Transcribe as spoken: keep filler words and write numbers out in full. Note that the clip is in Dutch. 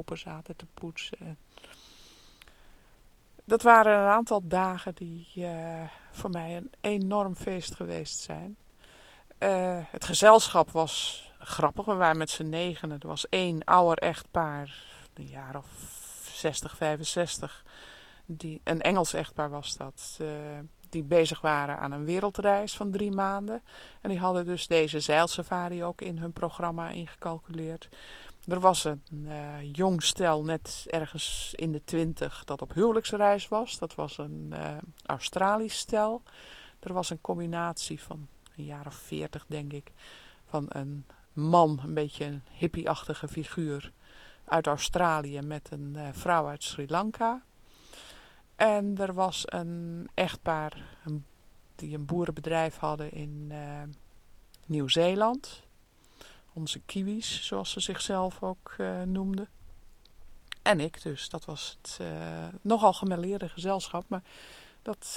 open zaten te poetsen. En dat waren een aantal dagen die uh, voor mij een enorm feest geweest zijn. Uh, het gezelschap was grappig. We waren met z'n negenen. Er was één ouder echtpaar, een jaar of zestig, vijfenzestig. Die, een Engels echtpaar was dat. Uh, die bezig waren aan een wereldreis van drie maanden. En die hadden dus deze zeilsafari ook in hun programma ingecalculeerd. Er was een uh, jong stel, net ergens in de twintig, dat op huwelijksreis was. Dat was een uh, Australisch stel. Er was een combinatie van een jaar of veertig, denk ik, van een man, een beetje een hippie-achtige figuur uit Australië met een uh, vrouw uit Sri Lanka. En er was een echtpaar een, die een boerenbedrijf hadden in uh, Nieuw-Zeeland. Onze kiwis, zoals ze zichzelf ook uh, noemden. En ik dus. Dat was het uh, nogal gemêleerde gezelschap. Maar dat